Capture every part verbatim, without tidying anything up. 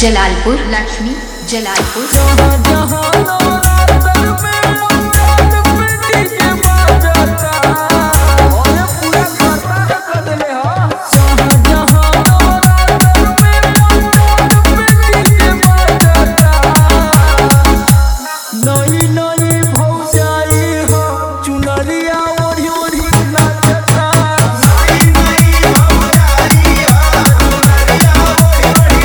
जलालपुर लक्ष्मी जलालपुर जहाँ जहाँ नवरात्र में पंडाल में डीजे बजाता और पूरा खर्चा कर देले हा। जहाँ जहाँ नवरात्र में पंडाल में डीजे बजाता नई नई भौजाई हो चुनरिया ओढ़ी ओढ़ी नाचता। नई नई भौजाई हो चुनरिया ओढ़ी ओढ़ी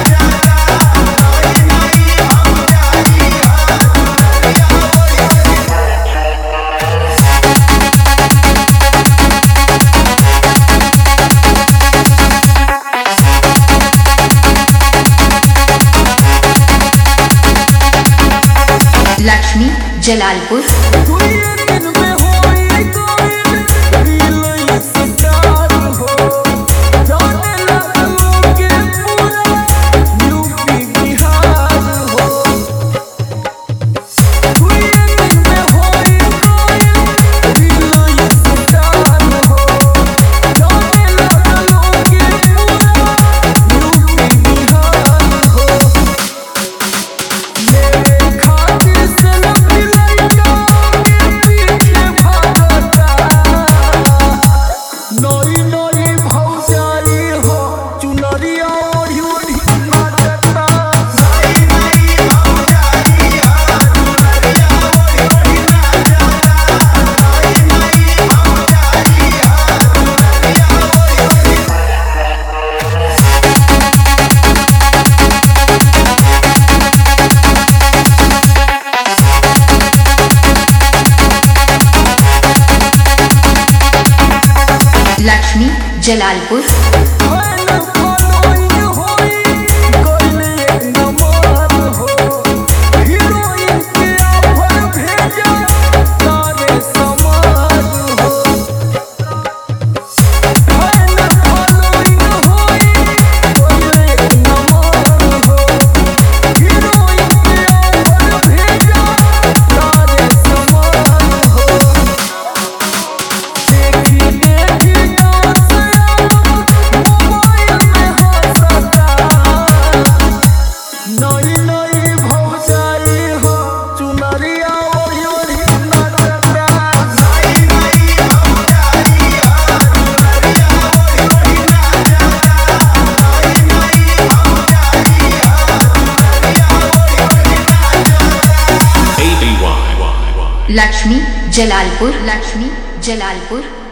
लक्ष्मी जलालपुर लक्ष्मी जलालपुर लक्ष्मी जलालपुर लक्ष्मी जलालपुर